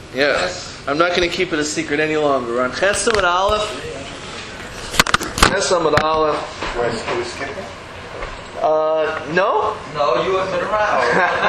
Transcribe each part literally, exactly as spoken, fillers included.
Yeah. Yes. I'm not going to keep it a secret any longer. We're on Ches Amud Aleph. Ches Amud Aleph. Are we skipping? Uh, no? No, you have been around.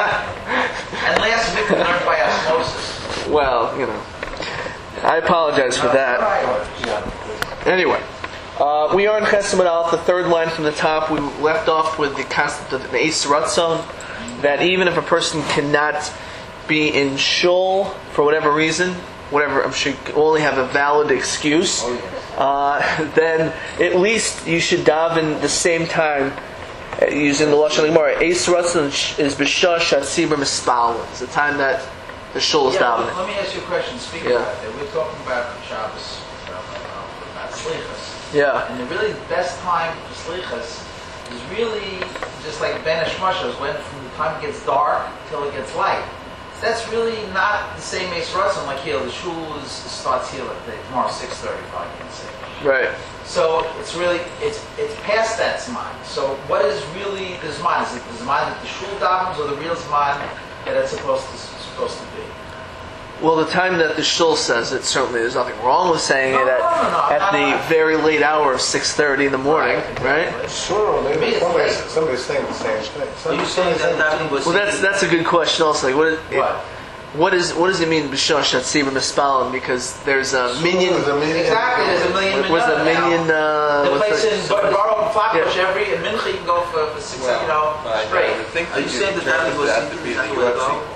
And last week we learned by osmosis. Well, you know. I apologize for that. Anyway. Uh, we are in Ches Amud Aleph, the third line from the top. We left off with the concept of the Eis Ratzon, that even if a person cannot be in shul for whatever reason, whatever, I'm sure you only have a valid excuse, uh, then at least you should daven the same time, uh, using the Lashon Gemara. Eis Ratzon is b'shah shatzibur mispal. It's the time that the shul is yeah, davening. Let me ask you a question. Speaking Yeah. about that, we're talking about Shabbos, about Slichas. Yeah. And the really best time for Slichas is really just like Ben Hashmashos, when from the time it gets dark till it gets light. So that's really not the same Eis Ratzon like here. The shul is, starts here like tomorrow six thirty, if I can say. Right. So it's really it's it's past that Zman. So what is really the Zman? Is it the Zman that the shul davens, or the real Zman that it's supposed to supposed to be? Well, the time that the shul says it, certainly there's nothing wrong with saying no, it at, no, no, no, at the not. very late hour of six thirty in the morning, right? right? Sure, maybe somebody's, somebody's saying the same thing. Are you saying that that was... Well, that's that's a good question also. Like, what, is, What? what, is, what does it mean, B'shah Shatzibur Mispalin? Because there's a Sure, minion... there's a minion. Exactly, there's a million Was the minion... Uh, the what's place the- in Borough and Flatbush, Yeah. every in Mincha you can go for, for six, Well, you know, right, straight. I think Are you saying that that was that to be the exactly U F what C? it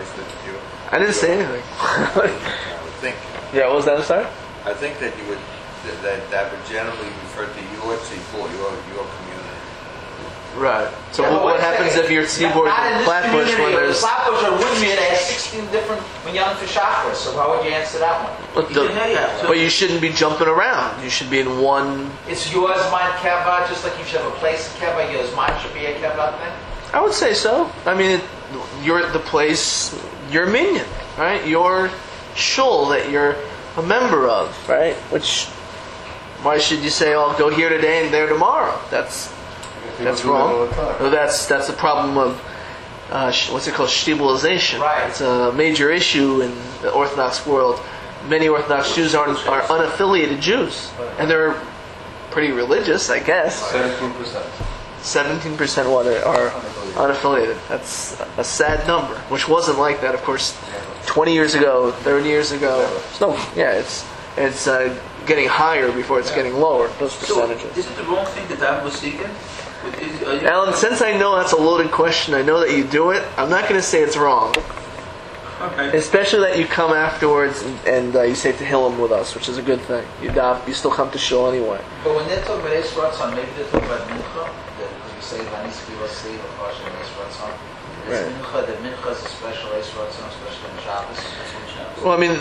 I didn't say anything. I would think. Yeah, what was that, sorry? I think that you would that that, that would generally refer to U F C for your your community. Right. So Yeah, what, but what wait a happens second. if you're seaboard Not in in this Flatbush community, when or there's... Flatbush or Woodmere, they have sixteen different Minyanim for Shachar, so how would you answer that one? But, the, but you shouldn't be jumping around. You should be in one... It's yours, mine, Keva, just like you should have a place in Keva, yours, mine should be a Keva thing? I would say so. I mean, it, you're at the place, your minion, right? Your shul that you're a member of, right? Which, why should you say, "Oh, go here today and there tomorrow"? That's that's wrong. No, that's that's a problem of uh, sh- what's it called, shtibulization. Right. It's a major issue in the Orthodox world. Many Orthodox Jews aren't are unaffiliated Jews, and they're pretty religious, I guess. Seventeen percent. Seventeen percent what are unaffiliated. That's a sad number, which wasn't like that, of course, twenty years ago, thirty years ago. So yeah, it's it's uh, getting higher before it's getting lower. Those So, percentages. is it the wrong thing that that was seeking? Is, are you, Alan, since I know that's a loaded question, I know that you do it. I'm not going to say it's wrong, Okay. especially that you come afterwards and, and uh, you say Tehillim with us, which is a good thing. You dav, you still come to shul anyway. But when they're talking about Eis Ratzon, maybe they're talking about Mincha, that you say, Vanisky Vasli, Vachashem Eis Ratzon. Is Right. Mincha, that Mincha is a special Eis Ratzon, especially on Shabbos? That's on Shabbos. Well, I mean,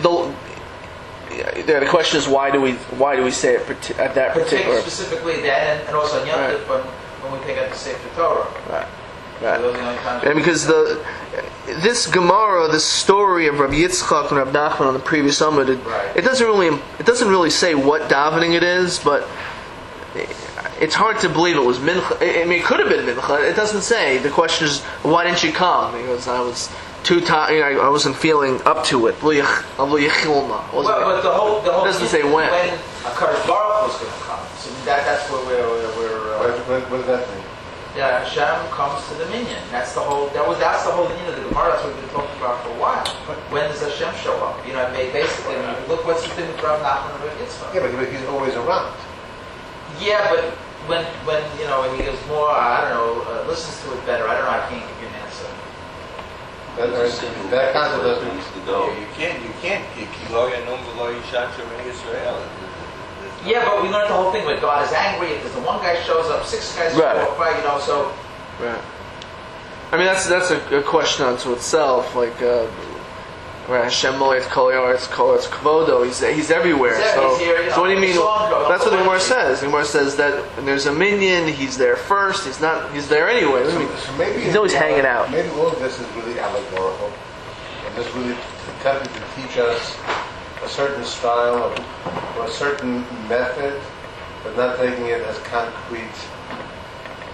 the, yeah, the question is why do we why do we say it parti- at that particular? Specifically that, and, and also on Yom Right. Tov, when, when we take out the Sefer Torah. Right. So Right. those are the only times. And because the this Gemara, this story of Rabbi Yitzchak and Rabbi Nachman on the previous Amud, it, Right. it doesn't really it doesn't really say what davening it is, but it's hard to believe it was mincha. I mean, it could have been mincha. It doesn't say. The question is, why didn't you come? Because I was too tired. You know, I wasn't feeling up to it. Well, but the whole the whole It doesn't say when. when a Kadosh Baruch was going to come. So that that's where we're we're. we're uh, What, what, what does that mean? Yeah, Hashem comes to the minion. That's the whole. That was that's the whole meaning of the Gemara. That's what we've been talking about for a while. When does Hashem show up? You know, I mean, basically, I mean, look what's the thing with Rav Nachman and Rav Yitzchak. Yeah, but but he's always around. Yeah, but when when you know when he goes more, I don't know, uh, listens to it better. I don't know. I can't give you an answer. That, that, that concept doesn't. No, you can't. You can't. You lo yanum v'lo yishan shemei Yisrael. Yeah, but we learned the whole thing where God is angry because the one guy shows up, six guys show Right. up, right? You know, so Right. I mean, that's that's a, a question unto itself. Like, uh, where Hashem Moed Kol Yaretz Kol Eretz Kvodo, he's he's everywhere. He's So, he's here, you know, so what do you mean? the song goes, That's what the Gemara the says. The Gemara says that when there's a minion, he's there first. He's not. He's there anyway. I mean, So maybe he's always hanging out. Maybe all of this is really allegorical, and this really attempting to teach us a certain style of, or a certain method, but not taking it as concrete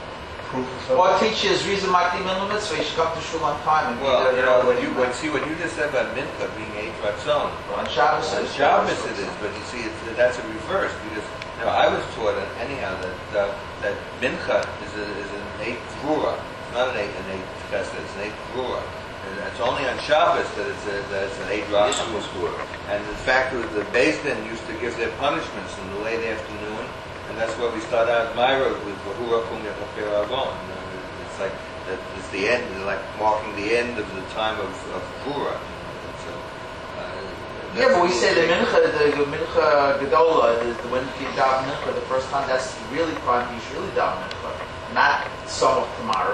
proof of Or something? teach you his reason makdim in limits, so you should come to shul on time and be Well, there. you know, when you, when, see, what you just said about mincha being eight ratzon, On Shabbos, on it's Shabbos it is, but you see, it's, that's a reverse, because, you know, I was taught, uh, anyhow, that, uh, that mincha is, a, is an eight grura. It's not an eight, an eight chesed, it's an eight grura. And it's only on Shabbos that it's, a, that it's an eight racham. And in fact, the Beis Din used to give their punishments in the late afternoon, and that's where we start out Myra with Vahura Kum Yachaper Avon. It's like, that it's the end, it's like marking the end of the time of, of Gvura. So, uh, Yeah, but we say the mincha, the mincha gedola, is the when you daven mincha the first time. That's really prime. You should really daven mincha, not some of tomorrow.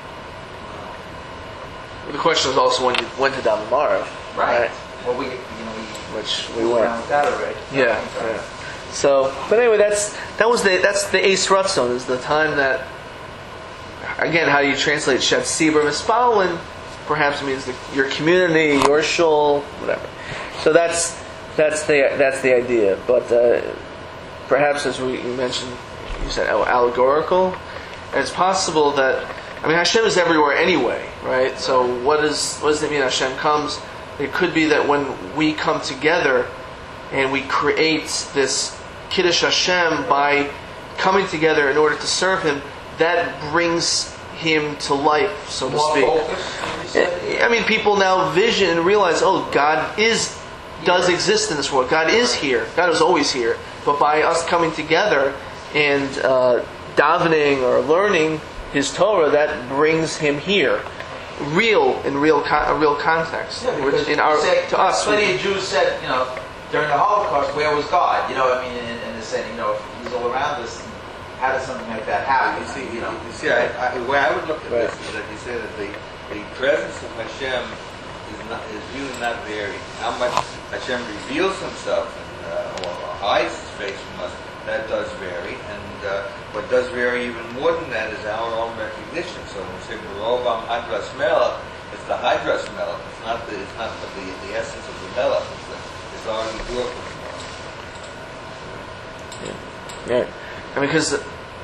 The question is also when you went to daven Marav, Right. Well, we, you know, we which we moved weren't. around with that already. Yeah, yeah. So, but anyway, that's that was the that's the Eis Ratzon, is the time that, again, how you translate Shed Sibur Mispalin perhaps means the, your community, your shul, whatever. So that's that's the that's the idea. But uh, perhaps, as we you mentioned, you said allegorical. And it's possible that, I mean, Hashem is everywhere anyway, right? So what is what does it mean Hashem comes? It could be that when we come together and we create this Kiddush Hashem by coming together in order to serve Him, that brings Him to life, so to More speak. focus, you said? I mean, people now vision and realize, oh, God is does exist in this world. God is here. God is always here. But by us coming together and uh, davening or learning His Torah, that brings Him here, real in real con- real context. Yeah, Which because in our said, to us, plenty we- of Jews said, you know, during the Holocaust, where was God? You know, I mean, in, in the sense, you know, if He's all around us, how does something like that happen? You see, you know, you see I, I, the way I would look at Right. this is that you say that the, the presence of Hashem is not is really not varied. How much Hashem reveals Himself and, uh, or hides His face from us, that does vary. And uh, what does vary even more than that is our own recognition. So when we say Barovam Hadras Melech, it's the Hadras Melech. It's not the it's not the, the, the essence of the Melech. It's the it's already doing yeah. I mean, because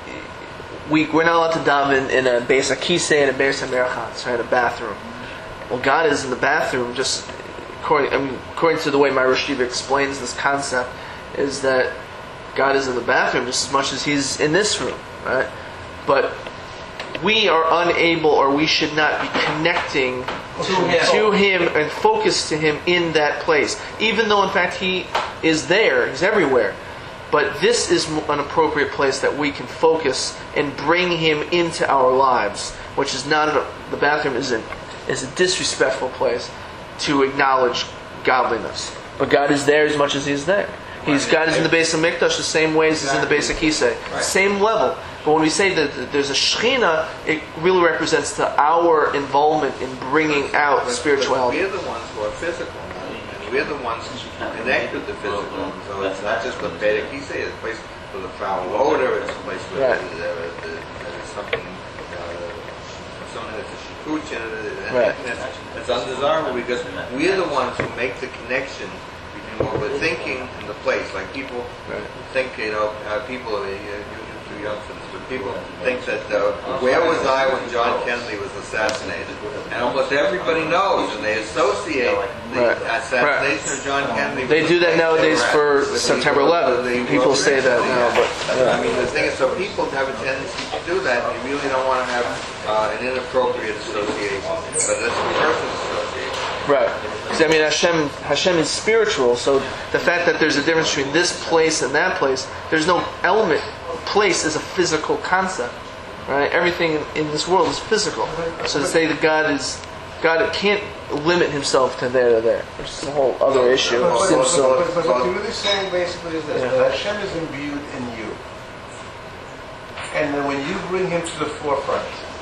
we we're not allowed to daven in a Beis Akise and a Beis Hamerchatz, right? A bathroom. Well, God is in the bathroom. Just according, I mean, according to the way my Rosh Yeshiva explains this concept, is that God is in the bathroom just as much as He's in this room, right? But we are unable, or we should not be connecting To Him. to Him and focus to Him in that place, even though in fact He is there, He's everywhere. But this is an appropriate place that we can focus and bring Him into our lives, which is not a, the bathroom is a, is a disrespectful place to acknowledge godliness. But God is there as much as He is there. He's God is in the Beis Hamikdash the same way as He's in the Beis Akise, same level. But when we say that there's a Shechina, it really represents to our involvement in bringing out But- spirituality. But we're the ones who are physical, and we're the ones who connect with the physical. So it's not just a Beit Akise, it's a place for the foul odor, it's a place where Right. there, there, there, there's something, uh, something that's a shikuch in it, and Right. that's, that's undesirable because we're the ones who make the connection between what we're thinking and the place. Like people Right. think, you know, uh, people, uh, you, you're too young for this, but people think that, uh, where was I when John Kennedy was assassinated? And almost everybody knows, and they associate the Right. assassination of John Kennedy with They the do that place nowadays they were at, for with the- September eleventh. the People World say Trade that Center. now, but, yeah. I mean, the thing is, so people have a tendency to do that, and you really don't want to have uh, an inappropriate association, but that's a person's association. Right. 'Cause, I mean, Hashem, Hashem is spiritual, so the fact that there's a difference between this place and that place, there's no element. Place is a physical concept, right? Everything in, in this world is physical. So to say that God is, God can't limit Himself to there to there, which is a whole other issue. But, It but, seems but, so- but, but what you're really saying basically is this, Yeah. that Hashem is imbued in you. And then when you bring Him to the forefront,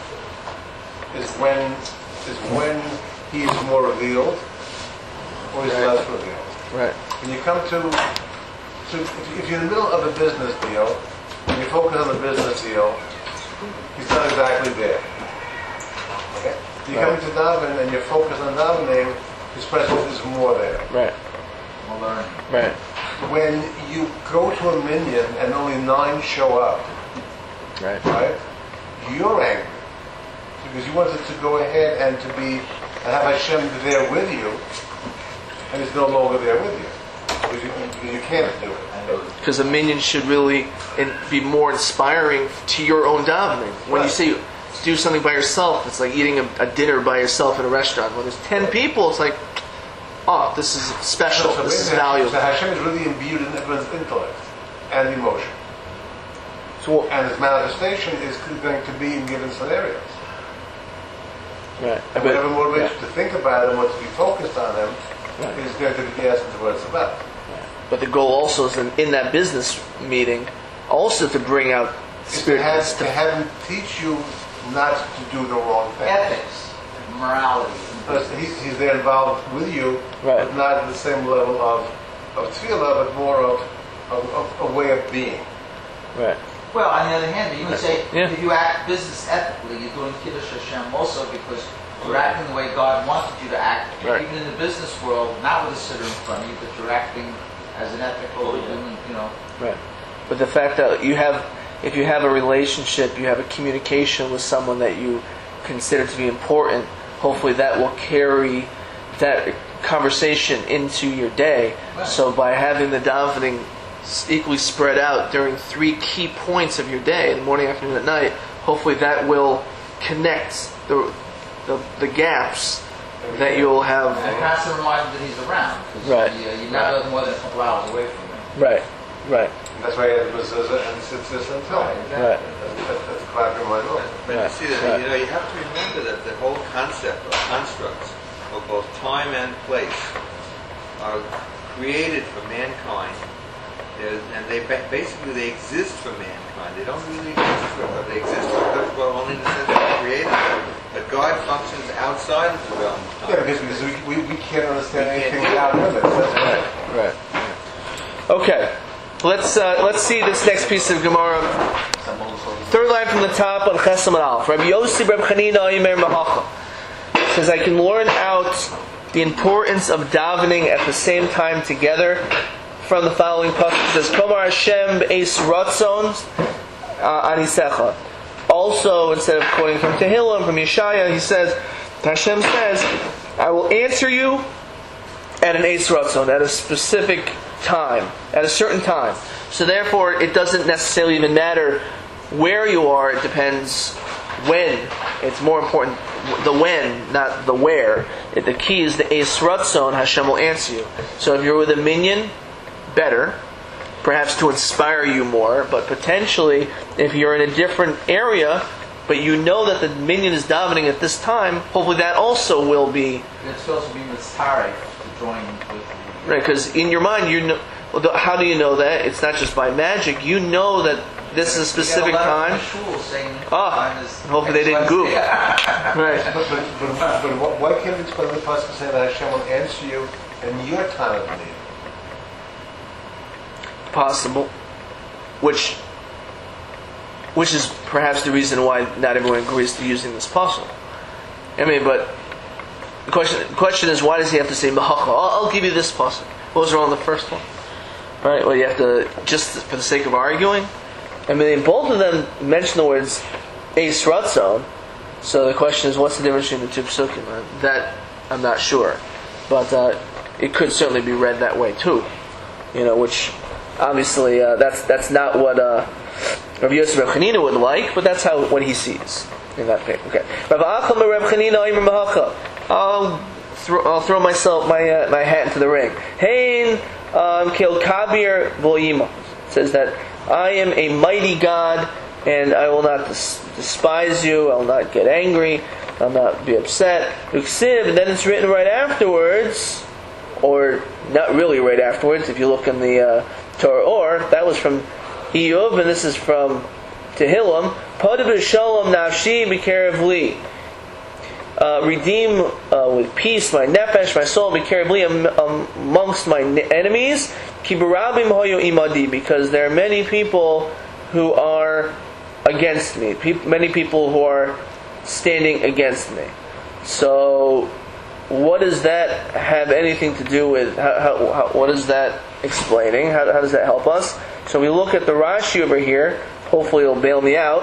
is when is when He is more revealed, or He's Right. less revealed. Right. When you come to, to, if you're in the middle of a business deal, and you focus on the business deal, He's not exactly there. Okay? You come Right. to daven and you're focused on davening, His presence is more there. Right. we'll learn. Right. When you go to a minyan and only nine show up, Right. right? you're angry because you wanted to go ahead and to be and have Hashem there with you, and He's no longer there with you because you, because you can't do it. Because a minyan should really in, be more inspiring to your own davening. When you say do something by yourself, it's like eating a, a dinner by yourself in a restaurant. When there's ten people, it's like, oh, this is special, So, so this is maybe valuable. So Hashem is really imbued in everyone's intellect and emotion. So, And His manifestation is going to be in given scenarios. right. And whatever motivates yeah. you to think about them or to be focused on them Right. is going to be the essence of what it's about. But the goal also is in, in that business meeting, also to bring out It's to spirit. have, to- to have Him teach you not to do the wrong thing. Ethics, morality. Because he, he's there involved with you, Right. but not at the same level of, of tefillah, but more of, of, of a way of being. Right. Well, on the other hand, you would say Yeah. if you act business ethically, you're doing Kiddush Hashem also because you're acting the way God wanted you to act, Right. even in the business world, not with a sitter in front of you, but you're acting as an ethical, human, you know. Right. But the fact that you have, if you have a relationship, you have a communication with someone that you consider to be important, hopefully that will carry that conversation into your day. Right. So by having the davening equally spread out during three key points of your day, the morning, afternoon, and night, hopefully that will connect the the, the gaps that you'll have. And constant reminder that he's around. 'Cause Right. You, you're not more than a couple hours away from him. Right. Right. And that's why it was and sits this until. Right. That's, that's, that's a clap in my door. But Right. you see that, Right. you know, you have to remember that the whole concept or constructs of both time and place are created for mankind, They're- and they ba- basically they exist for mankind. They don't really exist for God. They exist for God, well, only in the sense that they created them. But God functions outside of the realm of Yeah, time. because, because we, we, we can't understand We can't anything do it. without limits. That's right. Right. Okay. Let's uh, let's see this next piece of Gemara. Third line from the top on Chesam and Aleph. Rabbi Yossi Reb Chanina Omer Mahacha says I can learn out the importance of davening at the same time together from the following pasuk. It says Komar Hashem Be'es Ratzon Anisecha. Also, instead of quoting from Tehillim, from Yeshaya, he says, Hashem says, I will answer you at an Eis Ratzon, at a specific time, at a certain time. So therefore, it doesn't necessarily even matter where you are, it depends when. It's more important, the when, not the where. The key is the Eis Ratzon, Hashem will answer you. So if you're with a minyan, better, perhaps to inspire you more, but potentially, if you're in a different area, but you know that the minyan is davening at this time, hopefully that also will be, It's supposed to be mitzarek to join with the... right, because in your mind, you know, well, the- how do you know that? It's not just by magic, you know that this is a specific time. Ah, hopefully they didn't goof. Right. But, but, but, but wh- why can't we explain the pasuk saying that Hashem will answer you in your time of need? Possible, which which is perhaps the reason why not everyone agrees to using this puzzle. I mean, but the question the question is, why does he have to say mahacha? I'll, I'll give you this puzzle. What was wrong with the first one? Right? Well, you have to, just for the sake of arguing. I mean, both of them mention the words Eis Ratzon. So the question is, what's the difference between the two psukim? Uh, that I'm not sure, but uh, it could certainly be read that way too. You know, which. Obviously, uh, that's that's not what uh, Rav Yosef Reb Chanina would like, but that's how what he sees in that paper. Okay, Rav Acham Reb Chanina Omer Mahacha. I'll throw I'll throw myself my uh, my hat into the ring. Hein um, Kil Kabir Voyima says that I am a mighty God, and I will not des- despise you. I will not get angry. I'll not be upset. Uksiv, and then it's written right afterwards, or not really right afterwards. If you look in the uh, Torah, or that was from Iyov, and this is from Tehillim. Podav Shalom Nafshi B'Kerev Li. Uh, redeem uh, with peace my nefesh, my soul, B'Kerev Li, am- amongst my enemies. Ki Barabim Hoyo Imadi, because there are many people who are against me. Pe- many people who are standing against me. So, what does that have anything to do with? How, how, how, what is that explaining? How, how does that help us? So we look at the Rashi over here. Hopefully, it'll bail me out.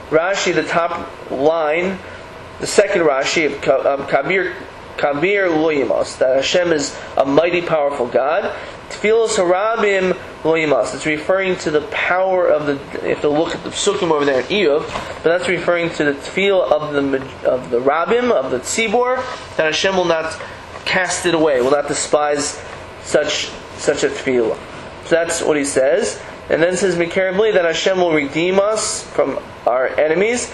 Rashi, the top line, the second Rashi of um, Kabir Kabir Loyimos, that Hashem is a mighty, powerful God. Tfilos Harabim Loyimos. It's referring to the power of the. You have to look at the psukim over there in Iyov, but that's referring to the tefillah of the of the Rabim, of the Tzibor, that Hashem will not cast it away, will not despise such such a tefillah. So that's what he says. And then it says Mikarabli, that Hashem will redeem us from our enemies,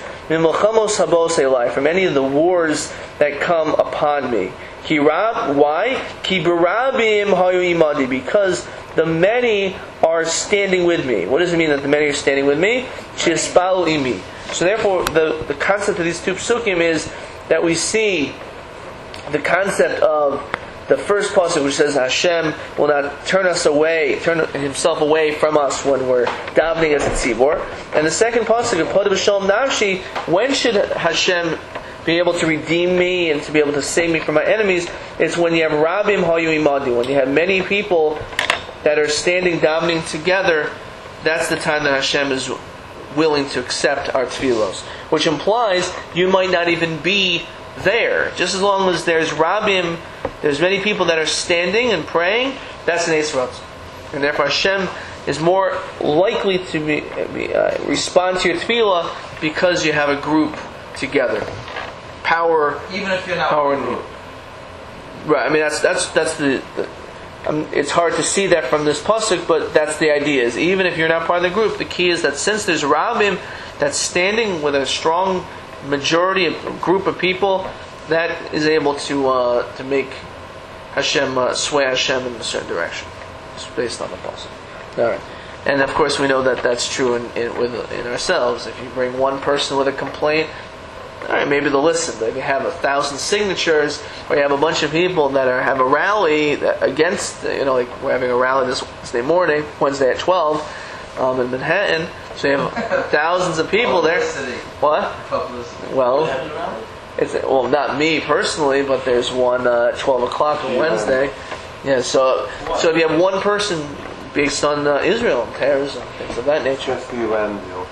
from any of the wars that come upon me. Ki rab, why? Ki barabim hayu imadi, because the many are standing with me. What does it mean that the many are standing with me? Shiaspalu imi. So therefore, the, the concept of these two psukim is that we see the concept of the first pasuk, which says Hashem will not turn us away, turn Himself away from us when we're davening as a tzibor. And the second pasuk of Podav Shalom Nafshi, when should Hashem be able to redeem me and to be able to save me from my enemies? It's when you have Rabim Hayu Imadi, when you have many people that are standing davening together. That's the time that Hashem is willing to accept our tefillos, which implies you might not even be there. Just as long as there's Rabim, there's many people that are standing and praying, that's an Eis Ratzon. And therefore Hashem is more likely to be, uh, respond to your tefillah because you have a group together. Power, even if you're not power in a group. Right, I mean that's that's that's the, the um, it's hard to see that from this pasuk, but that's the idea, is even if you're not part of the group, the key is that since there's Rabim that's standing with a strong majority, a group of people, that is able to uh, to make Hashem uh, sway Hashem in a certain direction. It's based on the pasuk. All right, and of course we know that that's true in in, with, in ourselves. If you bring one person with a complaint, all right, maybe they'll listen. Maybe have a thousand signatures, or you have a bunch of people that are have a rally against. You know, like we're having a rally this Wednesday morning, Wednesday at twelve, um, in Manhattan. So you have thousands of people there. What? Publicity. Well, it's well not me personally, but there's one uh, at twelve o'clock on Wednesday. Yeah. So so if you have one person based on uh, Israel and terrorism, things of that nature. That's the Iran deal.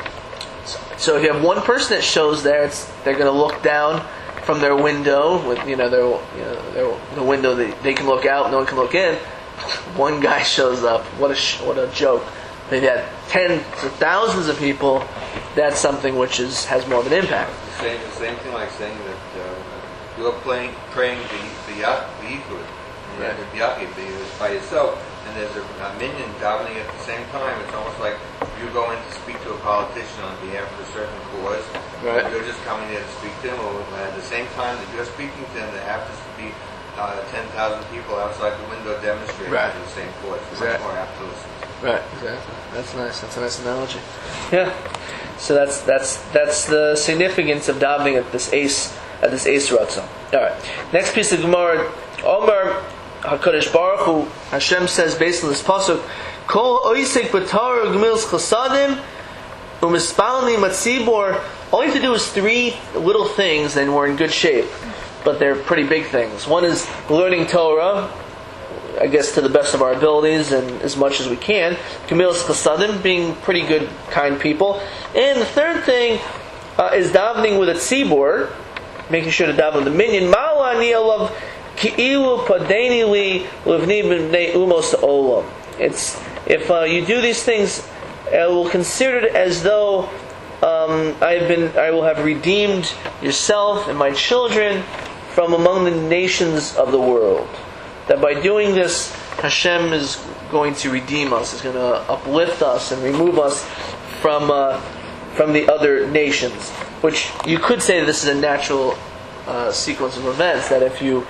So if you have one person that shows there, it's, they're going to look down from their window with you know their you know their the window that they can look out, no one can look in. One guy shows up. What a sh- what a joke! They've had tens of thousands of people. That's something which is has more of an impact. The same, the same thing like saying that uh, you're playing, praying the the Yichud, Right. the Yachid by yourself, and there's a, a minion davening at the same time. It's almost like you go in to speak to a politician on behalf of a certain cause. Right. You're just coming there to speak to him, or at the same time that you're speaking to him, there happens to be uh, ten thousand people outside the window demonstrating Right. for the same cause. You're Exactly. much more apt to listen. Right, exactly. That's nice. That's a nice analogy. Yeah. So that's that's that's the significance of davening at this ace at this ace ratzon. All right. Next piece of Gemara, Omar Hakadosh Baruch Hu, Hashem says based on this pasuk, Kol oisek b'Torah gemilas chasadim u'mispalni matzibor. All you have to do is three little things, and we're in good shape. But they're pretty big things. One is learning Torah, I guess to the best of our abilities and as much as we can. Gemilas chasadim, being pretty good, kind people. And the third thing uh, is davening with a tzibor, making sure to daven with the minion. Ma'ala ani alav ki'ilu padeni li livni b'nei umos olam. It's if uh, you do these things, I will consider it as though um, I've been, I will have redeemed yourself and my children from among the nations of the world. That by doing this, Hashem is going to redeem us, is going to uplift us and remove us from uh, from the other nations. Which you could say that this is a natural uh, sequence of events. That if you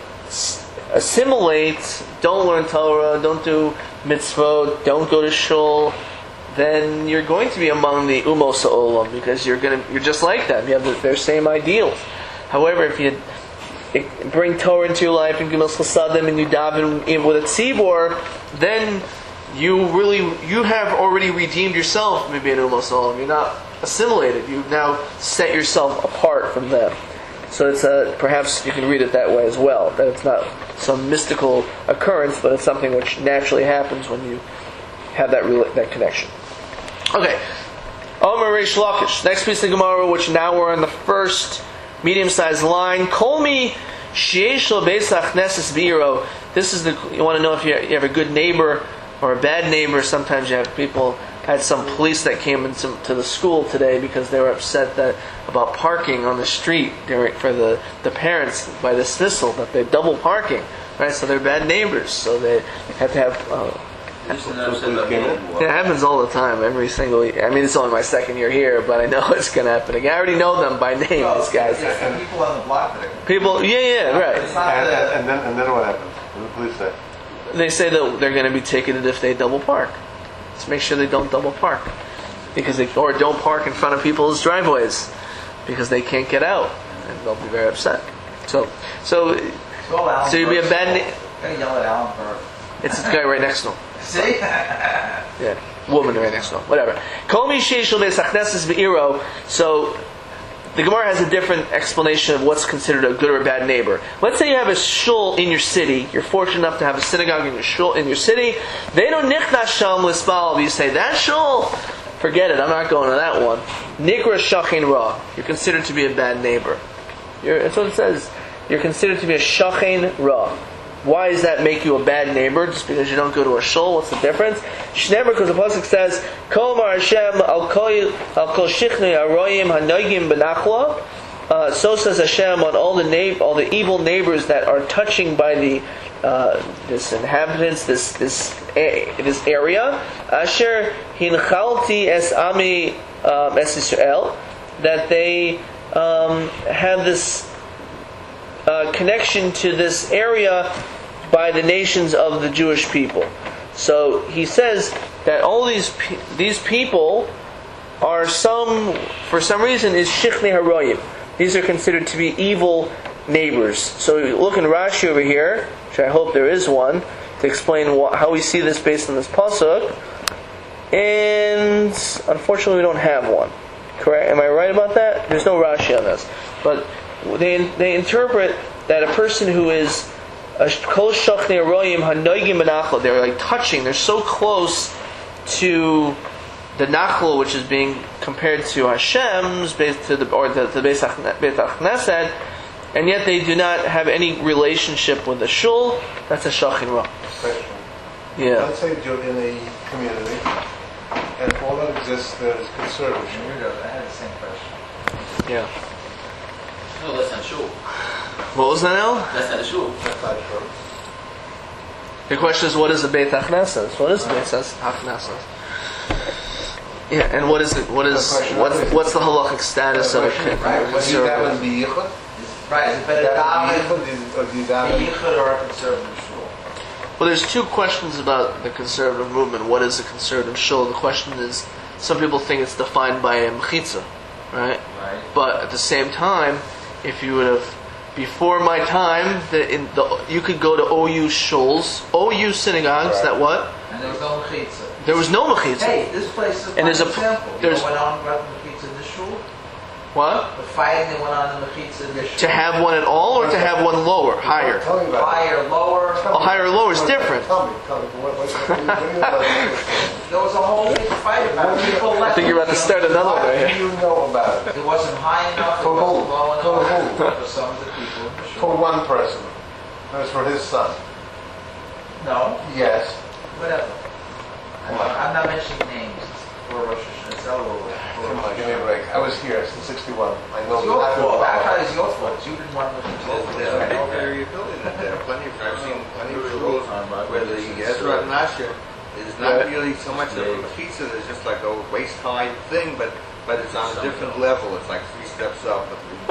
assimilate, don't learn Torah, don't do mitzvot, don't go to shul, then you're going to be among the umos ha'olam, because you're going to you're just like them. You have the, their same ideals. However, if you bring Torah into your life and gemilas chasadim and you daven in with a tzibor, then you really you have already redeemed yourself. Maybe in umos ha'olam, you're not assimilated. You've now set yourself apart from them. So it's a, perhaps you can read it that way as well. That it's not some mystical occurrence, but it's something which naturally happens when you have that that connection. Okay, Omer Reish Lakish. Next piece of Gemara, which now we're on the first medium-sized line. Kol mi sheyesh lo beis hachneses b'iro. This is the, you want to know if you have a good neighbor or a bad neighbor. Sometimes you have people, I had some police that came into to the school today because they were upset that about parking on the street during, for the, the parents by dismissal, that they're double parking, right? So they're bad neighbors, so they have to have, uh, it happens all the time, every single year. I mean, it's only my second year here, but I know it's going to happen again. I already know them by name, Well, these guys. it's the people on the block that are. People, yeah, yeah, right. It's not And, the. and then and then what happens? What do the police say? They say that they're going to be ticketed if they double park. Let's make sure they don't double park, because they, or don't park in front of people's driveways, because they can't get out, and they'll be very upset. So, so, Well, Alan so you'd be a Burke. bad. Na- Gotta yell at Alan Burke. it's the guy right next to him. See? Yeah, woman right next to him. Whatever. Kol mi sheishel beis hachneses be'iro. So the Gemara has a different explanation of what's considered a good or a bad neighbor. Let's say you have a shul in your city. You're fortunate enough to have a synagogue in your shul in your city. They don't nichnas sham l'spal. You say that shul, forget it. I'm not going to that one. Nikra shachin ra. You're considered to be a bad neighbor. You're, that's what it says. You're considered to be a shachin ra. Why does that make you a bad neighbor? Just because you don't go to a shul? What's the difference? Shnemer, because the pasuk says, "Kol mar Hashem al kol al kol shichnei aroyim hanogim benachla." Uh, So says Hashem on all the na- all the evil neighbors that are touching by the uh, this inhabitants, this this a- this area. Asher hinchalti es ami um, es Israel, that they um, have this uh, connection to this area by the nations of the Jewish people. So he says that all these pe- these people are some, for some reason, is Shichnei Haroyim. These are considered to be evil neighbors. So you look in Rashi over here, which I hope there is one, to explain wh- how we see this based on this pasuk. And unfortunately, we don't have one. Correct? Am I right about that? There's no Rashi on this, but they they interpret that a person who is Kol Shachnei Aroyim Hanoigim Benachla, they're like touching, they're so close to the Nachla, which is being compared to Hashem's, based to the or the, the Beis HaKnesset, and yet they do not have any relationship with the shul. That's a Shachin Ra. Question. Yeah. Let's say you're in a community, and all that exists there is conservatorship. Weirdo, I had the same question. Yeah. No, that's not true. What was that now? That's not true. That's not true. The question is, what is the Beit HaKnesset? What is the Beit HaKnesset? Yeah, and what is it? What is what's what's the halachic status of a Would that conservative? one be yichud? Right, is it better That daven, would be yichud, or do you a daven? yichud or a conservative shul? Well, there's two questions about the conservative movement. What is a conservative shul? The question is, some people think it's defined by a mechitza, right? Right. But at the same time, if you would have, before my time, the, in the, you could go to O U shuls, O U synagogues, Right. that what? And there was no mechitza. There was no mechitza. Hey, this place is a And there's fine a- example. there's- You know what went on about the mechitza in the shul? What? The fighting that went on in the mechitza in the shul. To have one at all, or to have one lower, higher? Tell me about it. Higher, lower. Oh, higher or lower is different. Tell me, tell me. What, what, what, what, do you know about it? There was a whole big fight about it. People left. I think you're about to start another one What right do here. you know about it? It wasn't high enough. It For who? wasn't low For enough who? for some of the people in the For shul. one person. That was for his son. No, Yes. whatever. I'm not, I'm not mentioning names. It's for Rosh Hashanah. It's all over. Come on, give me a break. I was here since sixty-one. I know It's your exactly fault. what That happened. is your fault. You didn't want to listen to There's it. there's no variability in there. Plenty of, I've seen plenty of rules where the Ezra and Nasha is not really so much of a pizza, it's just like a waist-high thing, but but it's on a different level. It's like three steps up.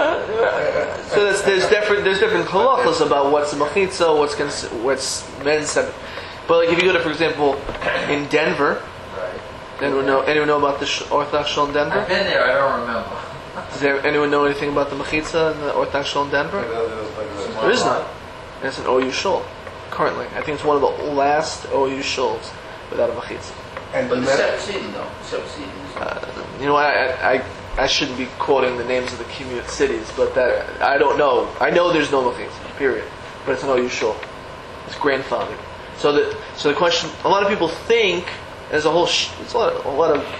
So there's, there's different there's different halachas about what's a mechitza, what's cons- what's men's. But like if you go to, for example, in Denver, Right. anyone know anyone know about the sh- Orthodox shul in I've Denver? been there. I don't remember. Does there, anyone know anything about the mechitza in the Orthodox shul in Denver? There is none. And it's an O U shul currently. I think it's one of the last O U shuls without a mechitza. And But the the men- separate seating, though. Separate seating. Uh, you know what? I, I I shouldn't be quoting the names of the community cities, but that I don't know. I know there's no mechitza. Period. But it's an O U shul. It's grandfathered. So the so the question, a lot of people think there's a whole sh- it's a lot of, a lot of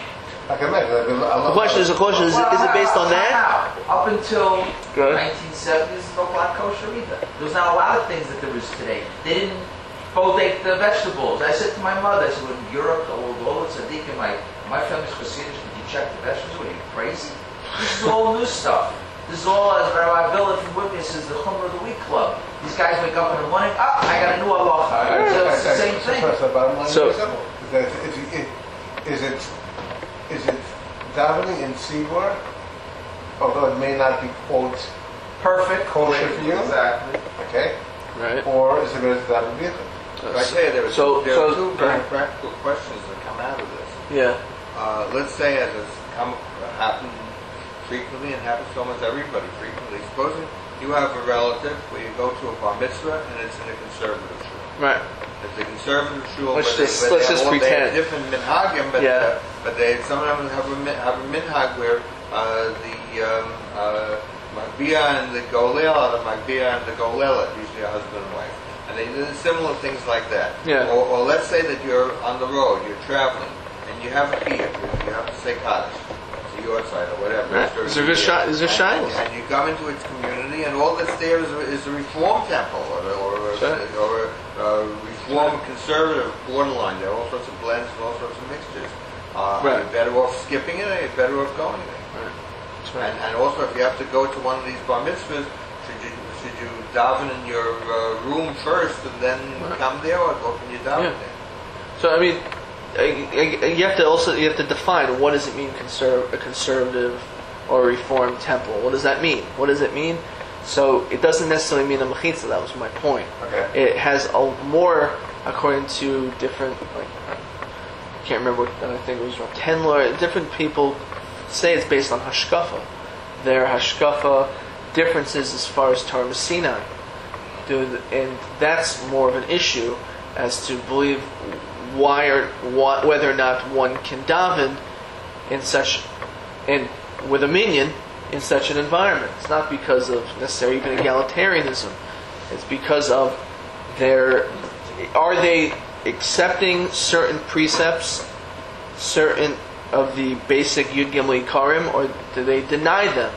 I can imagine. Like, I love The question is, the question is, is it based on that? Now, up until Good. nineteen seventies, no black kosher either. There's not a lot of things that there is today. They didn't bodate the vegetables. I said to my mother, I said, when Europe, all all the tzaddikim, my my family's Hasidic, did you check the vegetables? What are you, crazy? This is all new stuff. This is all, as Rabbi Bill from Witnesses, the Chumrah of the Week Club. These guys wake up in the morning, ah, I got a new halacha. So it's the same thing. So, bottom line So- is simple. Is, that if you- it, is it is it davening in Sibor, although it may not be quote Perfect. kosher for you, Exactly. okay, Right. or is it better to daven bichet? So I tell you, there were So- two, there so- are two very practical questions that come out of this. Yeah. Uh, let's say, as has come happened frequently and happens to almost everybody frequently, supposing you have a relative where you go to a bar mitzvah and it's in a conservative shul. Right. It's a conservative shul. Let's where just- they, where let's they just have all, they have pretend. different minhagim, but Yeah. uh, but they some of them have a min- have a minhag where uh, the um, uh, magbia and the golel are the magbia and the golelet, usually a husband and wife, and they do similar things like that. Yeah. Or, or let's say that you're on the road, you're traveling, and you have a kiyuv, you have to say kaddish. Your side or whatever. Right. It's Is there good shi- is there and, shilas? and you come into its community, and all that's there is a, is a reform temple or, a- or, a- Sure. or a, a reform conservative borderline. There are all sorts of blends and all sorts of mixtures. Uh, Right. Are you better off skipping it, or are you better off going there? Right. That's right. And, and also, if you have to go to one of these bar mitzvahs, should you should you daven in your uh, room first and then Right. come there, or, or can you daven Yeah. there? So I mean, I- I- you have to also you have to define what does it mean conserv- a conservative or a reformed temple. What does that mean? What does it mean? So it doesn't necessarily mean a mechitza. That was my point. Okay. It has a more according to different like I can't remember. What, I think it was Rav Tendler. Different people say it's based on hashkafa. Their hashkafa differences as far as Torah Sinai. Do- and that's more of an issue as to believe why or why, whether or not one can daven in such in with a minion in such an environment. It's not because of necessarily even egalitarianism. It's because of their are they accepting certain precepts, certain of the basic Yud Gimel Karim, or do they deny them?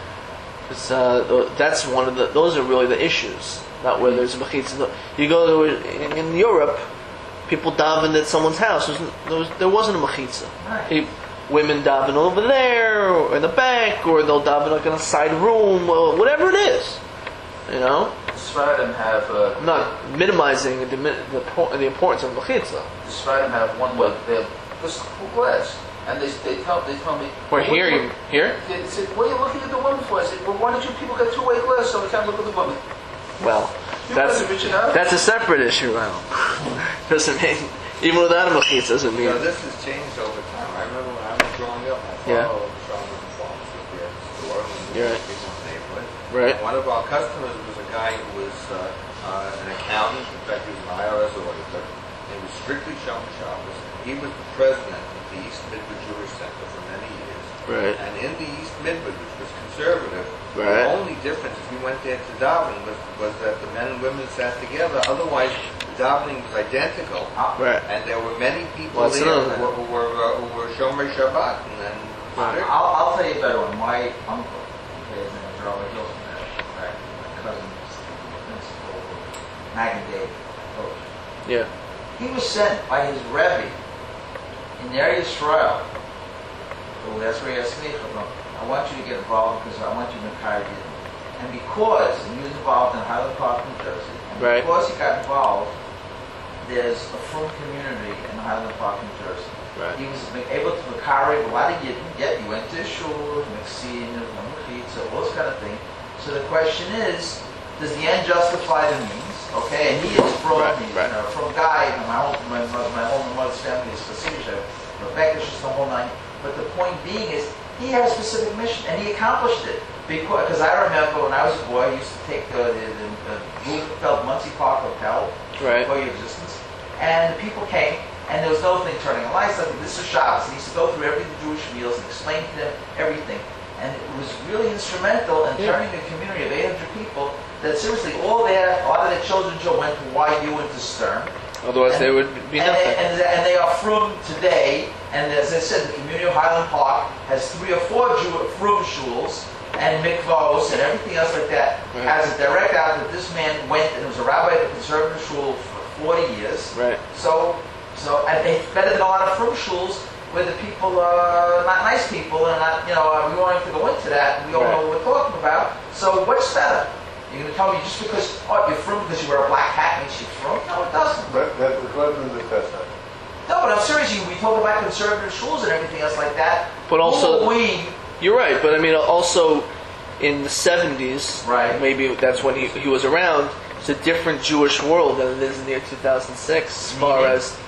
It's, uh, that's one of the. Those are really the issues. Not whether there's a mechitza. You go to in, in Europe, people daven at someone's house. There, was, there, was, there wasn't a mechitza. Right. Pe- Women daven over there, or in the back, or they'll daven like in a side room, or whatever it is. You know, Sfaradim have uh, I'm not minimizing the the, po- the importance of mechitza. the Sfaradim have one way. They have this full glass, and they they tell they tell me. Or "What here, do you here. They said, "What are you looking at the woman for?" I said, "Well, why don't you people get two-way glass so we can't look at the woman?" Well, You that's guys are reaching out. that's a separate issue. Well, doesn't mean even without a mechitza doesn't You mean. know, this has changed over time. I remember when I was growing up, my father Yeah. was showing us farms with the store and You're right. people's neighborhood. Right. And one of our customers was a guy who was uh, uh, an accountant. In fact, he was an I R S auditor. He was strictly Shomer Shabbos. He was the president of the East Midwood Jewish Center for many years. Right. And in the East Midwood, which was conservative, Right. the only difference if you went there to daven was, was that the men and women sat together. Otherwise, the davening was identical. Right. And there were many people Well, that's there another who were, who were, uh, who were Shomer Shabbat. And then Right. I'll, I'll tell you a better one. My uncle, okay, his name is Robert Hilton, right? My cousin's principal, Magen David coach. Yeah. He was sent by his Rebbe in Eretz Yisrael. So that's where he asked me, I want you to get involved because I want you to carry it. And because he was involved in Highland Park, New Jersey, and Right. because he got involved, there's a frum community in Highland Park, New Jersey. Right. He was able to carry a lot of Yidden, yet he went to shul, Mexin, Mechitza, all this kind of thing. So the question is, does the end justify the means? Okay, and he is from, Right, he's, right. you know, from guy, my home, my, my, my home and mother's family is Hasidic, Rebecca, she's the whole nine. But the point being is, he had a specific mission, and he accomplished it. Because I remember when I was a boy, I used to take the, the, the, the Roosevelt Muncie Park Hotel, Right. before your existence, and the people came, and there was no thing turning on lights. Like, this is Shabbos. And he used to go through every Jewish meals and explain to them everything. And it was really instrumental in Yeah. turning a community of eight hundred people that seriously, all their, a lot of their children went to Y U and to Stern. Otherwise, And- they would be and, nothing. and, and they are from today, And as I said, the community of Highland Park has three or four Jew, frum shuls and mikvos and everything else like that. Right. As a direct out that this man went and was a rabbi at the conservative shul for forty years. Right. So, so and it's better than a lot of frum shuls where the people are not nice people and not, you know, uh, we won't have to go into that. We all Right. know what we're talking about. So what's better? You're going to tell me just because, oh, you're frum because you wear a black hat makes you frum? No, it doesn't. But that was what we discussed that. No, but I'm serious. You, we talk about conservative schools and everything else like that. But also- Who are we, You're right, but I mean, also in the seventies, Right. maybe that's when he, he was around, it's a different Jewish world than it is in the year two thousand six, as far Mhm. as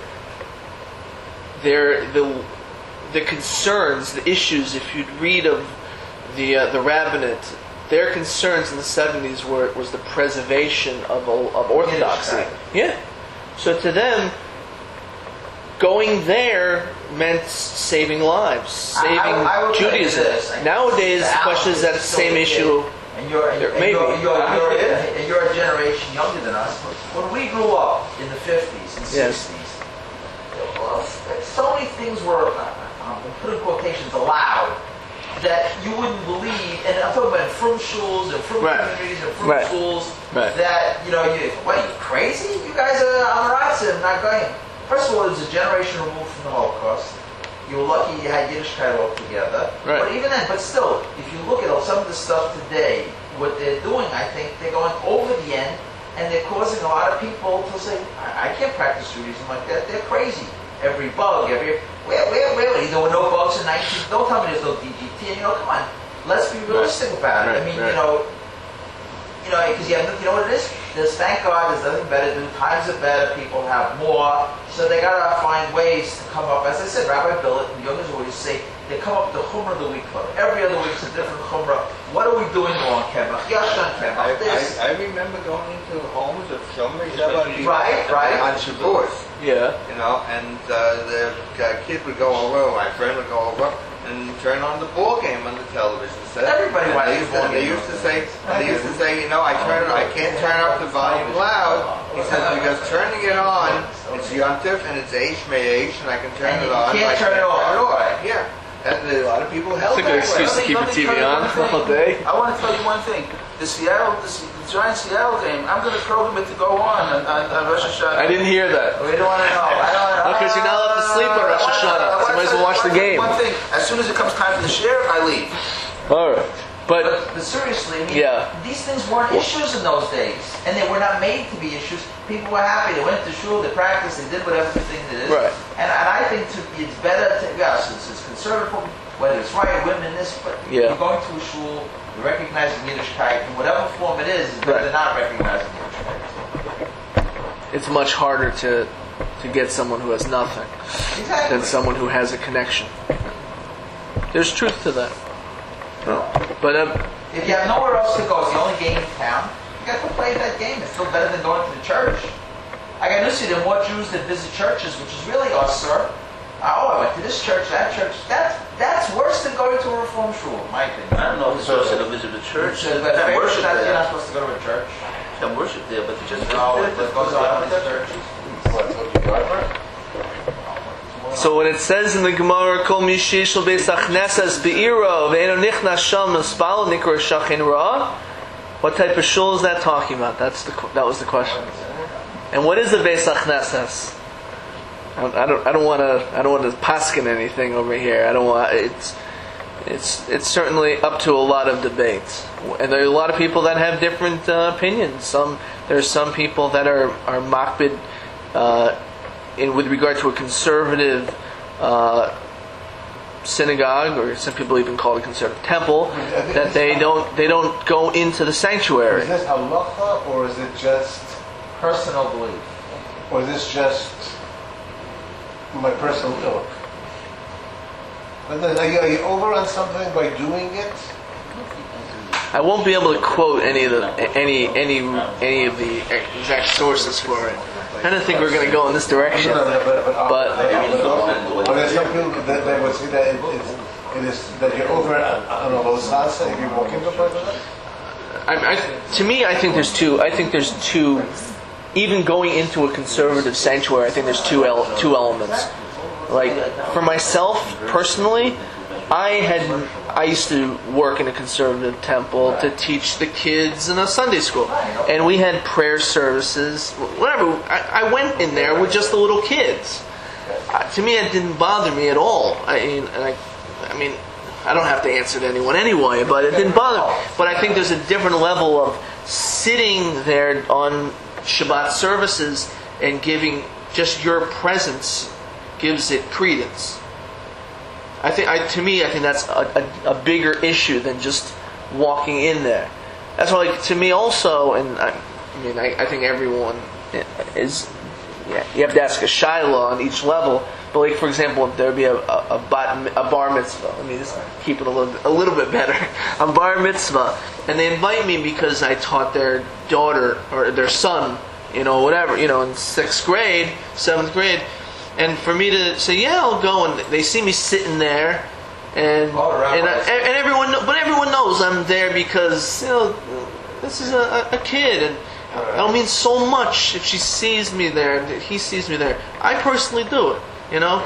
their, the, the concerns, the issues. If you'd read of the, uh, the rabbinate, their concerns in the seventies were was the preservation of, of orthodoxy. Yiddishkeit. Yeah. So to them, going there meant saving lives, I- I- saving I will tell you Judaism. this. Nowadays, the Al question is that the still same a issue. kid, and you're and, There- and maybe. you're, you're, you're, and you're a generation younger than us. When we grew up in the fifties and Yes. sixties, well, so many things were, uh, um, put in quotations, allowed that you wouldn't believe. And I'm talking about frum shuls and frum Right. communities and frum Right. schools. Right. That you know, you what are you crazy? You guys are Amaratsim, not going. First of all, it was a generation removed from the Holocaust. You were lucky you had Yiddishkeit altogether. Right. But even then, but still, if you look at some of the stuff today, what they're doing, I think they're going over the end, and they're causing a lot of people to say, I, I can't practice Judaism like that. They're crazy. Every bug, every where, where, where? There were no bugs in nineteen. Don't tell me there's no D G T. You know, come on. Let's be realistic about it. Right, I mean, right. you know, you know, because you have, you know what it is? There's, thank God, there's nothing better to do. Times are better. People have more. So they gotta find ways to come up. As I said, Rabbi Billet and Youngers always say they come up with the Chumrah of the week club. Every other week is a different Chumrah. What are we doing wrong, Kevach? Yashan I, Kevach. This. I, I remember going into homes of Shomer Shabbat Right, right. on Shavuos, Yeah. you know, and uh, the uh, kid would go over, my friend would go over, and turn on the ball game on the television set. Everybody And watches they used the ball to, They game. used to say, they used to say, you know, I turn, I can't turn up the volume loud. He says because turning it on, it's Yontif and it's Eish Me'esh, and I can turn And it you on. can't but I turn it off. Right. Yeah, and a lot of people That's held a good that excuse to way. keep Let the T me- V let me on tell you all one thing. day. I want to tell you one thing. The Seattle, the, the Giants Seattle game, I'm going to program it to go on on, on, on Rosh Hashanah. I didn't hear that. We don't want to know. I don't want to know. Because you're not allowed to sleep on Rosh Hashanah. So you might as well watch the game. One thing, as soon as it comes time for the share, I leave. All right. But, But, but seriously, I mean, Yeah. these things weren't issues in those days, and they were not made to be issues. People were happy. They went to shul, they practiced, they did whatever the thing it is. Right. And, and I think to, it's better to, yes, it's, it's conservative, whether it's right, women, this, but Yeah. you're going to a shul, you're recognizing Yiddishkeit, in whatever form it is, is better Right. than not recognizing Yiddishkeit. it's much harder to to get someone who has nothing Exactly. than someone who has a connection. There's truth to that. But um, If you have nowhere else to go, it's the only game in town, you got to play that game. It's still better than going to the church. I got news to you, there are more Jews that visit churches, which is really us, sir. Uh, oh, I went to this church, that church. That's that's worse than going to a reform shul, in my opinion. I don't know if it's supposed to visit the church. But They have worship that you're not there. supposed to go to a church. They have worship there, but they just No, visit it goes on in these churches. What, so you got it? so when it says in the Gemara, "Kol mishi shel beis achnesas beiro ve'eno nichnas sham mispal nikra shachin ra," what type of shul is that talking about? That's the that was the question. And what is the beis achnesas? I don't. I don't want to. I don't want to paskin anything over here. I don't want. It's. It's. It's certainly up to a lot of debates, and there are a lot of people that have different uh, opinions. Some there's some people that are are makbid uh, in with regard to a conservative uh, synagogue, or some people even call it a conservative temple, that they don't they don't go into the sanctuary. Is this halacha or is it just, Personal belief. or is this just my personal ilk? But then, Are you, are you over on something by doing it? I won't be able to quote any of the any any any of the exact sources for it. I don't think we're going to go in this direction. No, no, no, but, but, But- but, but there's some people that they would say that it, it's, it is that you're over on a low salsa if you walk into a place like that. I, I, to me, I think there's two. I think there's two. Even going into a conservative sanctuary, I think there's two el- two elements. Like for myself personally, I had I used to work in a conservative temple to teach the kids in a Sunday school, and we had prayer services. Whatever, I, I went in there with just the little kids. Uh, to me, it didn't bother me at all. I mean, and I, I mean, I don't have to answer to anyone anyway, but it didn't bother me. But I think there's a different level of sitting there on Shabbat services and giving just your presence gives it credence. I think, I, to me, I think that's a, a, a bigger issue than just walking in there. That's why, like, to me also, and I, I mean, I, I think everyone is. Yeah, you have to ask a shaila on each level. But like, for example, if there would be a, a, a, bat, a bar mitzvah, let me just keep it a little, a little bit better. A bar mitzvah, and they invite me because I taught their daughter or their son, you know, whatever, you know, in sixth grade, seventh grade, and for me to say, yeah, I'll go, and they see me sitting there, and Oh, right. and, I, and everyone, but everyone knows I'm there because, you know, this is a, a kid, and I don't mean so much if she sees me there, if he sees me there. I personally do it, you know?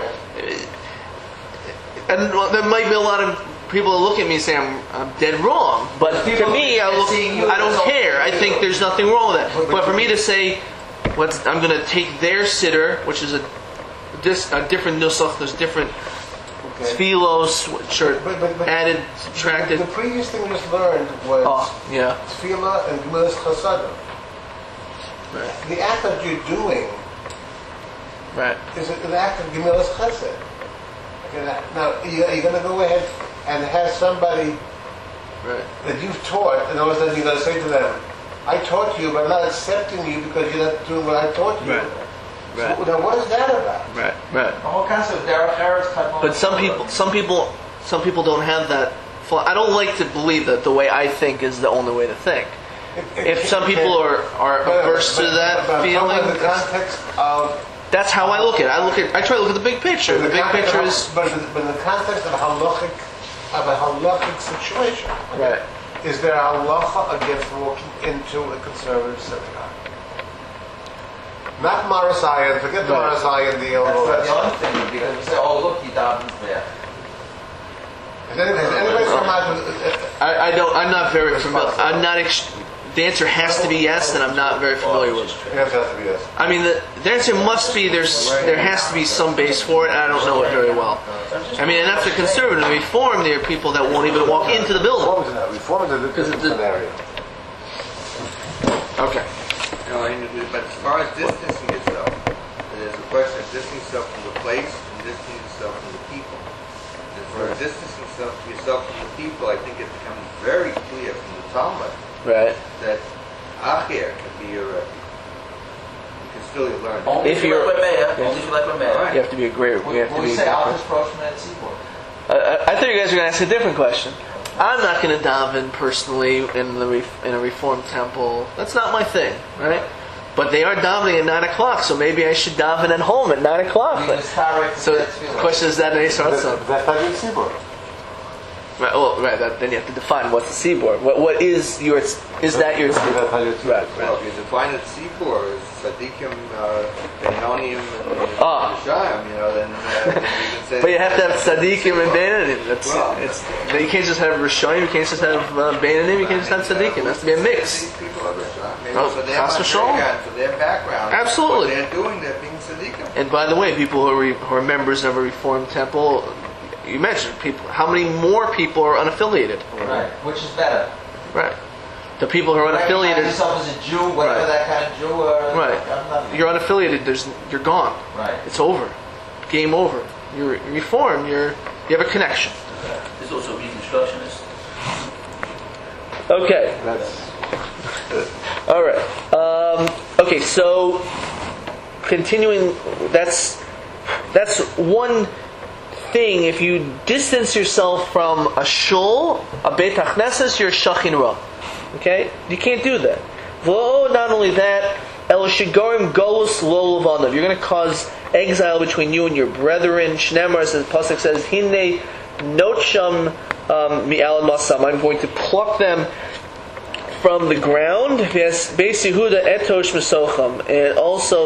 And there might be a lot of people that look at me and say I'm, I'm dead wrong. But to me, I, look, I don't care. I think there's nothing wrong with that. But for me to say, what's, I'm going to take their sitter, which is a, a different nusach, there's different tefillos, which are But- but- but- added, subtracted. The previous thing we just learned was Oh, yeah. tefillah and gemilas chasadim. Right. The act that you're doing Right. is an act of gemilas chesed. Okay, now, you- you're going to go ahead and have somebody Right. that you've taught, and all of a sudden you're going to say to them, I taught you, but I'm not accepting you because you're not doing what I taught you. Right. Right. So, now, what is that about? Right. Right. All kinds of Derek Harris type of. But some people, some people, some people don't have that. fl- I don't like to believe that the way I think is the only way to think. If some people are, are But- averse to but- that but I'm talking feeling, about the context of that's how I look at it. I look at, I try to look at the big picture. The big context picture of- is but, in- but in the context of a halachic, of a halachic situation. right. Is there a halacha against walking into a conservative synagogue? Not Marasayan, forget the Right. Marasayan deal. That's all not that the stuff. only thing, because we say, oh, look, he davens there. Has any- has anybody come out with... I, I don't. I'm not very familiar. I'm not. Ex- the answer has to be yes, and I'm not very familiar with it. The answer has to be yes. I mean, the, the answer must be there's there has to be some base for it. And I don't know it very well. I mean, and that's a conservative reform. There are people that won't even walk into the building. Reform is not. Reform is a different Because it- scenario. Okay. You know, and- but as far as distancing yourself, there's a question of distancing yourself from the place and distancing yourself from the people. And for distancing yourself, yourself from the people, I think it becomes very clear from the Talmud Right. that Achir can be your Rebbe. You can still learn. Only If if you you're- like Lamea, only if you like Lamea. You have to be a great. We, You have to we be. say, I'll just approach from that seaboard. Uh, I I thought you guys were going to ask a different question. I'm not going to daven personally in the ref- in a reformed temple. That's not my thing, right? But they are davening at nine o'clock, so maybe I should daven at home at nine o'clock. We just direct So the that tefillah. question is that an Eis Ratzon? That's not your seaboard. Right. Well, right. That, then you have to define what's the seaboard. What what is your? Is that your? That's how you Right. Well, Right. if you define it Sipur as Tzadikim, uh, Beinonim, and Ah. Yeshayim, you know, then, uh, then you can say... But you have to have tzaddikim and beinanim. That's Well, it's. You can't just have rishonim. You can't just have uh, beinanim. You can't just have tzaddikim. It has to be a mix. These people are Yeshayim. Maybe Oh, for their chas v'shalom. background, for their background. Absolutely. What they're doing, they're being Tzadikim. And by the way, people who are, re, who are members of a reformed temple, you mentioned people. How many more people are unaffiliated? Right. Which is better? Right. The people who are Recognize unaffiliated. yourself as a Jew, whatever Right. that kind of Jew. Or, Right. I'm not, You're unaffiliated. There's you're gone. Right. It's over. Game over. You're reformed. You're you have a connection. There's also Reconstructionist. Okay. That's All right. Um, okay. So continuing. That's that's one thing. If you distance yourself from a shul, a beit hachneses, you're shachin ra. Okay, you can't do that. V'lo, not only that, el shigarim golus lo levanav. You're going to cause exile between you and your brethren. Shnemar, as the pasuk says, Hine notcham mi'al masam. I'm going to pluck them from the ground. Yes, Beis Yehuda etosh mesocham, and also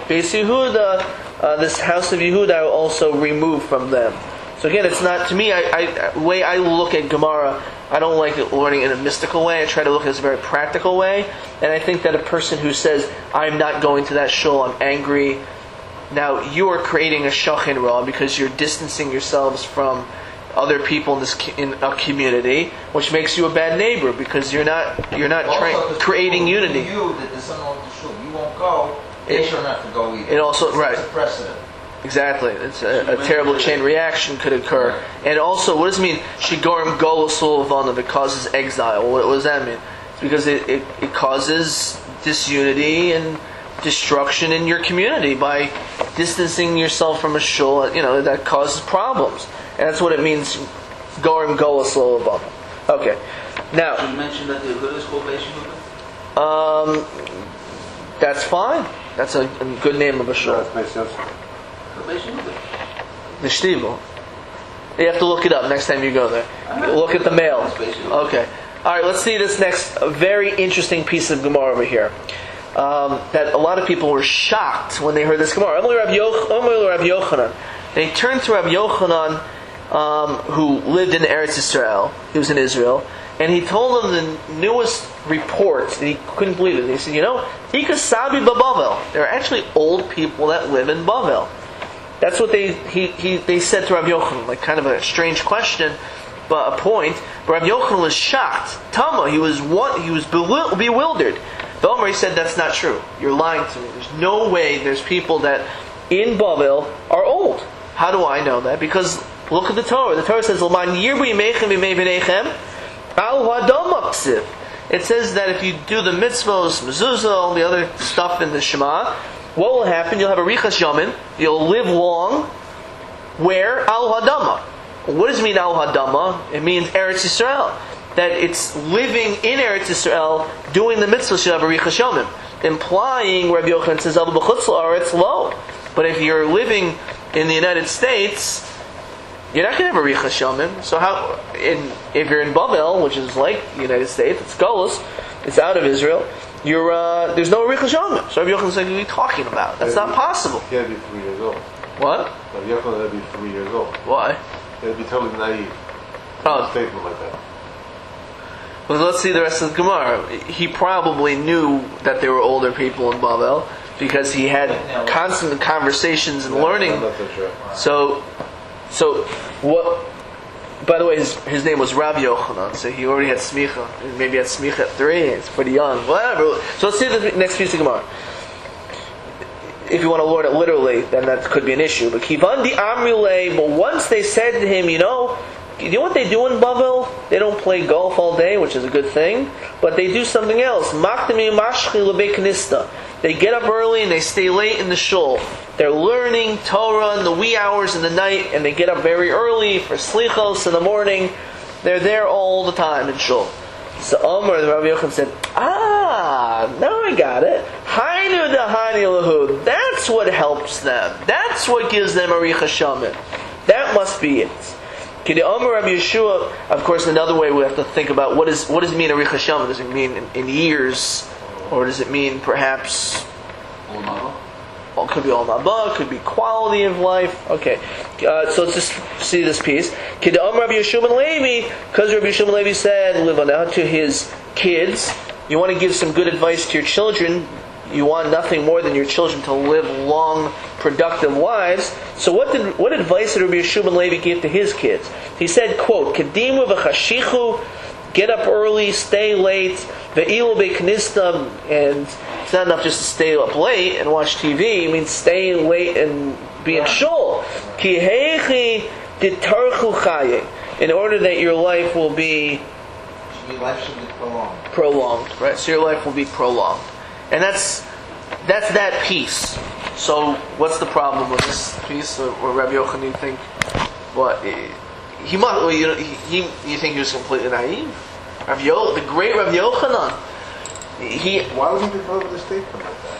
Beis Yehuda, uh, this house of Yehuda, I will also remove from them. So again, it's not, to me, I, I, the way I look at Gemara, I don't like it learning in a mystical way. I try to look at it as a very practical way. And I think that a person who says, I'm not going to that shul, I'm angry, now you are creating a shachin ra because you're distancing yourselves from other people in this in a community, which makes you a bad neighbor because you're not you're not Also, trying because creating people unity. You that there's someone to shul. You won't go. They It- shouldn't have to go either. it also- it's, right. It's a precedent. Exactly, it's a, a terrible chain reaction could occur. And also, what does it mean? Shigorim golos ulevana, that causes exile. What, what does that mean? It's because it, it, it causes disunity and destruction in your community by distancing yourself from a shul. You know that causes problems, and that's what it means. Gorim golos ulevana. Okay, now. You mentioned that the Yehuda is called Beis Yehuda? Um, that's fine. That's a, a good name of a shul. That's Beis Yosef. Beis Yehuda. The shtivel. You have to look it up next time you go there. Look at the mail. Okay. All right. Let's see this next very interesting piece of Gemara over here. Um, that a lot of people were shocked when they heard this Gemara. Amar Rav Yoch- Amar Rav Yochanan. They turned to Rav Yochanan, um, who lived in Eretz Israel. He was in Israel. And he told them the newest report, and he couldn't believe it. He said, you know, Ikasabi Babavel. There are actually old people that live in Bavel. That's what they he, he they said to Rav Yochanan, like kind of a strange question, but a point. But Rav Yochanan was shocked. Tama, he was one, he was bewil- bewildered. The Omer, he said, that's not true. You're lying to me. There's no way there's people that in Bavel are old. How do I know that? Because look at the Torah. The Torah says, "L'man yirbu yimechem b'mei v'neichem." It says that if you do the mitzvos, mezuzah, all the other stuff in the Shema, what will happen? You'll have a richas yamin. You'll live long. Where? Al hadama. What does it mean Al hadama? It means Eretz Yisrael. That it's living in Eretz Yisrael, doing the mitzvahs, you'll have a richas yamin. Implying, Rabbi Yochanan says, Al b'chutz la'aretz lo. But if you're living in the United States, you're not going to have a richas yamin. So how? In, if you're in Babel, which is like the United States, it's Golos, it's out of Israel. You're uh, there's no richas yamin. So Rabbi Yochanan said, "What are you talking about? That's not possible." He had to be three years old. What? Rabbi Yochanan had to be three years old. Why? He had to be totally naive. Oh. A statement like that. Well, let's see the rest of the Gemara. He probably knew that there were older people in Babel because he had constant conversations and learning. I'm not so sure. So, so what? By the way, his, his name was Rav Yochanan, so he already had smicha. Maybe he had smicha at three. It's pretty young. Whatever. So let's see the next piece of Gemara. If you want to learn it literally, then that could be an issue. But Kivandi Amrile, but once they said to him, you know, you know what they do in Bavel? They don't play golf all day, which is a good thing, but they do something else. Machtami mashchi lebeknista. They get up early and they stay late in the shul. They're learning Torah in the wee hours in the night, and they get up very early for slichos in the morning. They're there all the time in shul. So Omer, the Rabbi Yochanan said, ah, now I got it. Hainu dahani lahu. That's what helps them. That's what gives them a richas yamin. That must be it. Kidi Omer Rabbi Yeshua, of course, another way we have to think about what is what does it mean a richas yamin? Does it mean in, in years, or does it mean perhaps? Well, it could be Olam Haba, it could be quality of life. Okay, uh, so let's just see this piece. Kidi Omer Rabbi Yeshua ben Levi, because Rabbi Yeshua ben Levi said, live on out to his kids. You want to give some good advice to your children. You want nothing more than your children to live long, productive lives. So what did what advice did Rabbi Yeshua ben Levi give to his kids? He said, quote, Kedimu v'chashichu, get up early, stay late, ve'ilu be'knista, and it's not enough just to stay up late and watch T V, it means staying late and be in shul. Ki heichi ditarchu chaye, in order that your life will be Your life should be prolonged. prolonged, right? So your life will be prolonged. And that's that's that piece. So what's the problem with this piece? Or, or Rabbi Yochanan, you think what he must? Well, you know, he, he you think he was completely naive? Rabbi Yo, the great Rabbi Yochanan. He Why would he be put with a statement like that?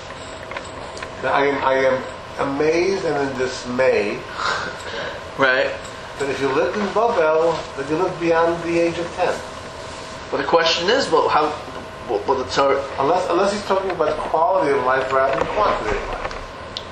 Now, I am I am amazed and in dismay right. that if you lived in Babel, that you lived beyond the age of ten. But the question is, well, how? Well, well the Torah. Unless unless he's talking about quality of life rather than quantity of life.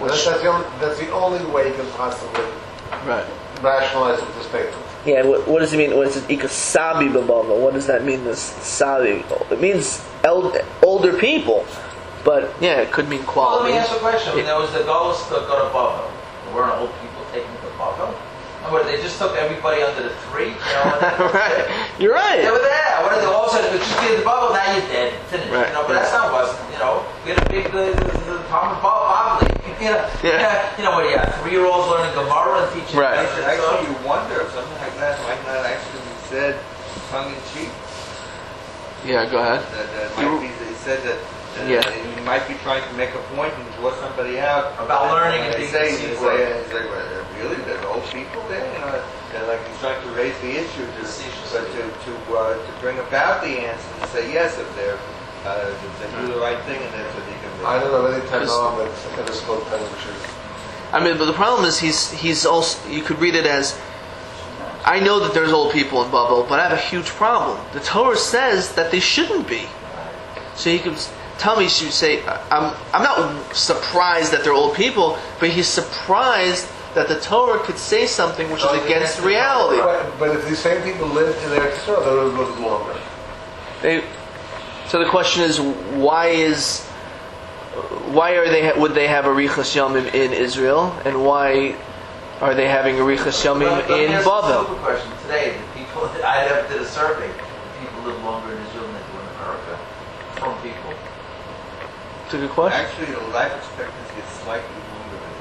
That's, that's, the only, that's the only way you can possibly Right. rationalize with the statement. Yeah, what, what does it mean? What is it? Ikasabi b'bava. What does that mean? This sabi. It means eld, older people, but yeah, it could mean Well, let quality. me ask you a question. When there was the Golos that got a Bavel, there weren't old people taking the Bavel. And what, they just took everybody under the three? You know, and that was Right. it. You're They right. were there. What did they all say? Just be in the bubble, now you're dead. Finished. Right. You know, but that's not what, you know, we had a big, the, the, the, the Talmud Bavli. You know, Yeah. yeah. You know, what do you have? Three-year-olds learning Gemara and teaching Right. basic Actually, stuff. you wonder if something like that might not actually be said tongue in cheek. Yeah, go ahead. That, that might be, he said that uh, Yeah. he might be trying to make a point and draw somebody out About learning and they being say, deceived. they say, he's like, well, really, there's old people there, you know, they're like he's trying to raise the issue to, but to to uh, to bring about the answer and say yes if they're uh, if they do the right thing and that's what he can do. I don't know any time now that's going to spoke languages. I mean, but the problem is he's he's also. You could read it as, I know that there's old people in Babel, but I have a huge problem. The Torah says that they shouldn't be. So he could tell me, she would say, I'm I'm not surprised that they're old people, but he's surprised that the Torah could say something which is against reality. But, but if these same people lived in Eretz Yisrael, they would have lived longer. They, so the question is, why is why are they would they have a Richas Yomim in Israel, and why are they having a Richas Yomim Let me in ask you a Babel? simple question. Today, the people, I never did a survey. People live longer in Israel than they do in America. From people. It's a good question. Actually, the life expectancy is slightly longer than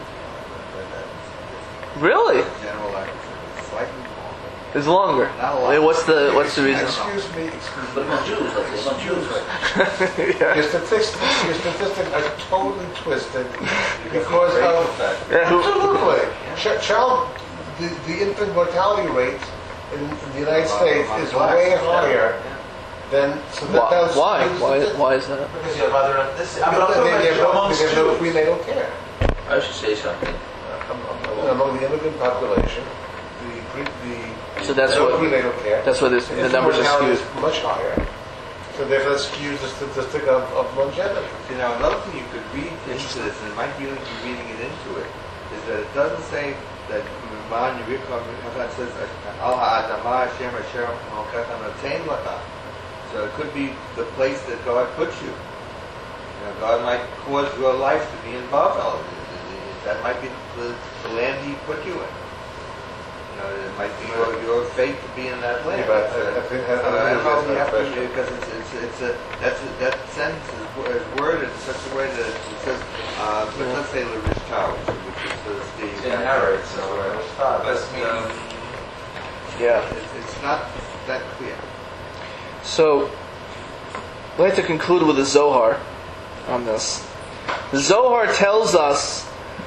the Really? general life expectancy is slightly longer. It's longer. Not a lot. Wait, what's the what's the reason? Excuse me, excuse But me. not Jews, like they're not Jews. Yeah. Your statistics, your statistics are totally twisted because of Yeah, who- absolutely. Ch- Child, the, the infant mortality rate in, in the United States is way higher than. So that, Why? that was- Why? it was Why? stati- Why is that? Because you have other ethnicities. I'm not Because talking they, they, about have no, amongst they have no Jews. prenatal care. I should say something. Uh, among the immigrant population, the pre, the So that's no what prenatal care. that's what this, the numbers are mortality skewed. is much higher. So therefore, that skews the statistic of, of longevity. You know, another thing you could read into this, and it might be really be reading it into it, is that it doesn't say that Man Yerikon says Al Ha'adama Hashem Asher Malkatan Atain Laka. So it could be the place that God puts you. You know, God might cause your life to be in Babel. That might be the, the land He put you in. You know, it might be your, your fate to be in that land. Yeah, but I- I think- I So don't I think don't know if that's you have to, special. because it's, it's, it's a, that's a, that sentence is, wo- is worded in such a way that it says, uh, but let's say Larish Tower, which is the, the Yeah, inherit, so uh, it's not- but that's meaning- um, Yeah. it's, it's not that clear. So, I'd like to conclude with the Zohar on this. The Zohar tells us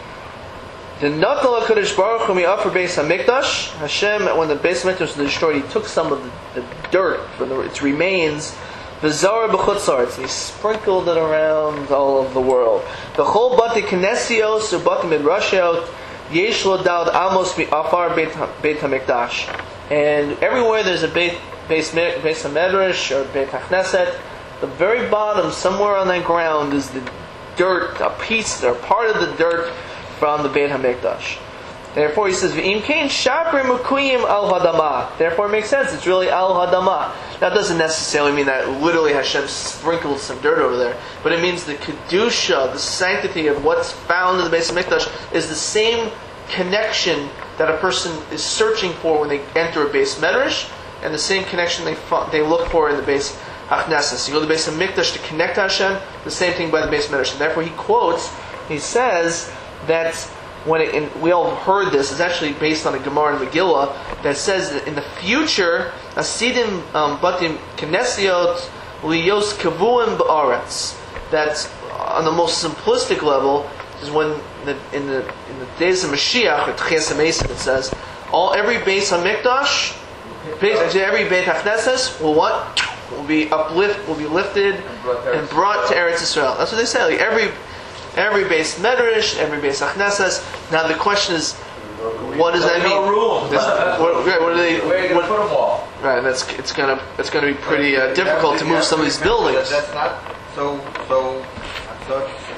the Natal HaKadosh Baruch Hu mi'afar Beis HaMikdash. Hashem, when the Beis HaMikdash was destroyed, He took some of the, the dirt from the, its remains, the Zohar b'chutzarts, and He sprinkled it around all of the world. The whole Bati Knesios uBati Midrashot Yesh lo Dal Amos mi'afar Beit HaMikdash. And everywhere there's a Beit Beis Beis HaMedrash or Beit HaKnesset, the very bottom, somewhere on that ground, is the dirt, a piece or part of the dirt from the Beit HaMikdash. Therefore, he says, "V'im kein shaper mukuyim al hadama." Therefore, it makes sense. It's really al hadama. That doesn't necessarily mean that literally Hashem sprinkled some dirt over there, but it means the kedusha, the sanctity of what's found in the Beit HaMikdash, is the same connection that a person is searching for when they enter a Beis Medrash, and the same connection they fo- they look for in the Beis HaKnesset. So you go to the Beis HaMikdash to connect to Hashem, the same thing by the Beis Medrash. And therefore, he quotes, he says that when it, and we all heard this, it's actually based on a Gemara in Megillah that says that in the future, Asidim um, Batim Knesiot Liyos Kavuim Ba'aretz. That on the most simplistic level is when the, in the in the days of Mashiach, at Ches HaMesim, it says all every Beis HaMikdash, Beis, every Beit HaKnesses will what will be uplift, will be lifted and brought to Eretz Yisrael. That's what they say. Like every Every Beis Medrash, every Beis HaKnesses. Now the question is, what does that mean? No room. This, what, right, what are they? Where are you going What, to put them all? right, that's it's gonna it's gonna be pretty uh, difficult to move some of these buildings. That's not so. So, so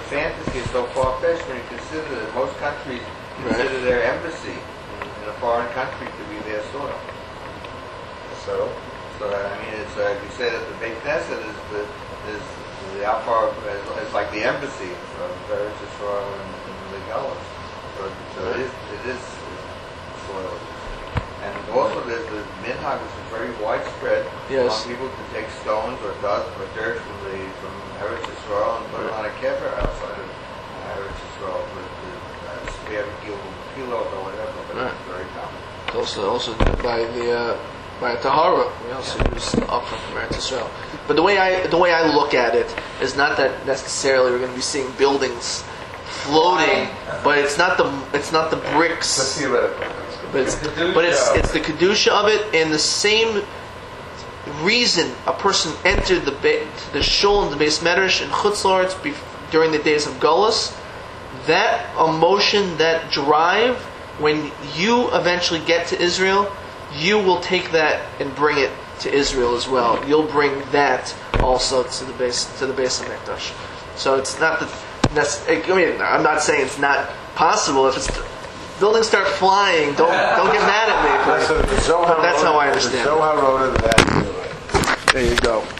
fantasy is so far-fetched when you consider that most countries consider their embassy in a foreign country to be their soil. So, So I mean, it's uh, you say that the Beit Knesset is the is the Alpar is, is like the embassy of Eretz Yisrael and, and the Galus. So, so it is it is soil. And also there's the minhag, which is very widespread. Yes. Among people to take stones or dust or dirt from the from Eretz Yisrael and put it on a kever outside of Eretz Yisrael with the uh, spare kilo, kilos or whatever. But Right. it's very common. Also, also by the uh, by Tahara, we also use the upper from Eretz Yisrael. But the way I the way I look at it is not that necessarily we're going to be seeing buildings floating, but it's not the it's not the bricks. let's see what it But it's, but it's it's the kedusha of it, and the same reason a person entered the be, the shul and the Beis Medrash and Chutz La'aretz bef- during the days of Gullus. That emotion, that drive, when you eventually get to Israel, you will take that and bring it to Israel as well. You'll bring that also to the base to the Beis Hamikdash. So it's not that. I mean, I'm not saying it's not possible. If it's buildings start flying, don't don't get mad at me. So the Zohar That's wrote- how I understand The it. Zohar wrote it that. There you go.